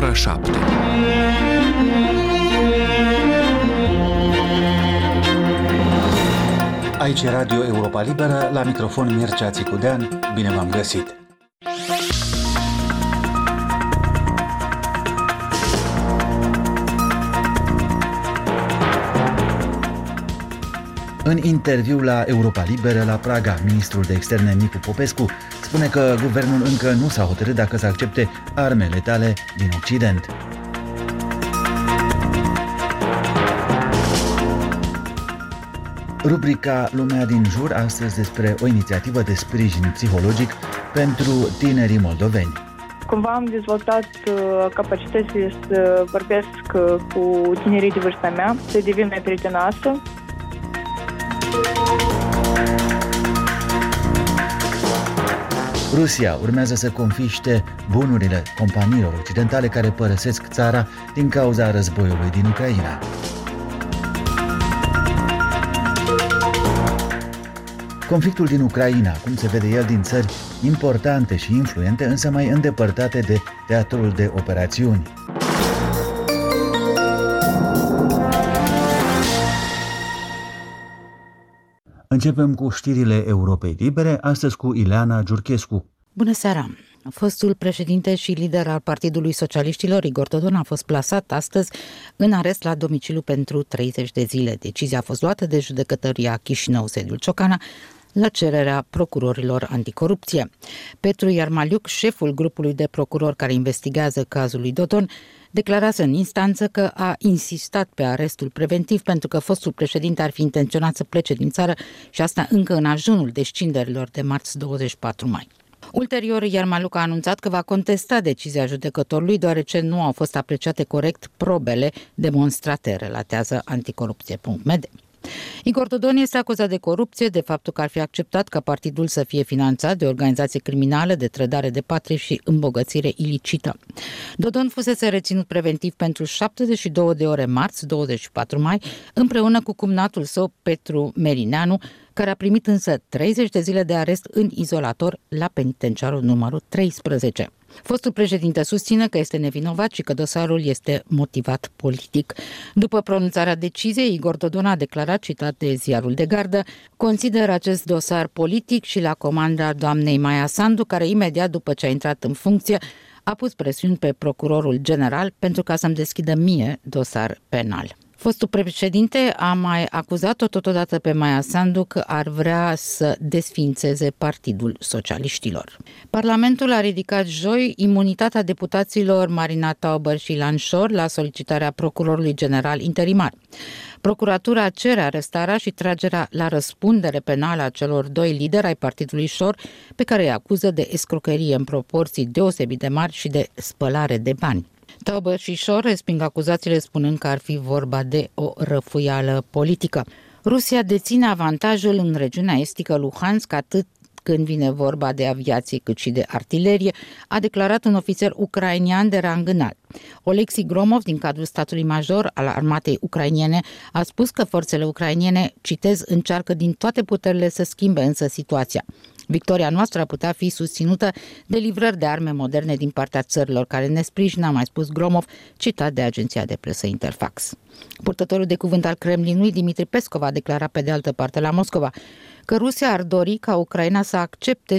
ora 7. Aici e Radio Europa Liberă, la microfon Mircea Țicudean, bine v-am găsit! În interviu la Europa Liberă la Praga, ministrul de externe Nicu Popescu spune că guvernul încă nu s-a hotărât dacă să accepte arme letale din Occident. Rubrica Lumea din jur, astăzi despre o inițiativă de sprijin psihologic pentru tinerii moldoveni. Cumva am dezvoltat capacitățile să vorbesc cu tinerii de vârsta mea, să devin mai prietenoasă. Rusia urmează să confiște bunurile companiilor occidentale care părăsesc țara din cauza războiului din Ucraina. Conflictul din Ucraina, cum se vede el din țări importante și influente, însă mai îndepărtate de teatrul de operațiuni. Începem cu știrile Europei Libere, astăzi cu Ileana Giurchescu. Bună seara! Fostul președinte și lider al Partidului Socialiștilor, Igor Dodon, a fost plasat astăzi în arest la domiciliu pentru 30 de zile. Decizia a fost luată de judecătoria Chișinău, sediul Ciocana, la cererea procurorilor anticorupție. Petru Iarmaliuc, șeful grupului de procurori care investigează cazul lui Dodon, declarase în instanță că a insistat pe arestul preventiv pentru că fostul președinte ar fi intenționat să plece din țară și asta încă în ajunul descinderilor de marți 24 mai. Ulterior, Iarmaliuc a anunțat că va contesta decizia judecătorului deoarece nu au fost apreciate corect probele demonstrate, relatează anticorupție.md. Igor Dodon este acuzat de corupție, de faptul că ar fi acceptat ca partidul să fie finanțat de organizație criminală, de trădare de patrie și îmbogățire ilicită. Dodon fusese reținut preventiv pentru 72 de ore marți, 24 mai, împreună cu cumnatul său Petru Merineanu, care a primit însă 30 de zile de arest în izolator la penitenciarul numărul 13. Fostul președinte susține că este nevinovat și că dosarul este motivat politic. După pronunțarea deciziei, Igor Dodon a declarat, citat de Ziarul de Gardă, consideră acest dosar politic și la comanda doamnei Maia Sandu, care imediat după ce a intrat în funcție a pus presiuni pe procurorul general pentru ca să-mi deschidă mie dosar penal. Fostul președinte a mai acuzat-o totodată pe Maia Sandu că ar vrea să desființeze Partidul Socialiștilor. Parlamentul a ridicat joi imunitatea deputaților Marina Tauber și Ilan Șor la solicitarea procurorului general interimar. Procuratura cere arestarea și tragerea la răspundere penală a celor doi lideri ai Partidului Șor, pe care îi acuză de escrocherie în proporții deosebit de mari și de spălare de bani. Tauber și Șor resping acuzațiile spunând că ar fi vorba de o răfuială politică. Rusia deține avantajul în regiunea estică Luhansk atât când vine vorba de aviație cât și de artilerie, a declarat un ofițer ucrainian de rang înalt. Oleksiy Gromov, din cadrul statului major al armatei ucrainiene, a spus că forțele ucrainiene, citez, încearcă din toate puterile să schimbe însă situația. Victoria noastră a putea fi susținută de livrări de arme moderne din partea țărilor care ne sprijină, a mai spus Gromov, citat de agenția de presă Interfax. Purtătorul de cuvânt al Kremlinului, Dimitri Peskov, a declarat pe de altă parte la Moscova că Rusia ar dori ca Ucraina să accepte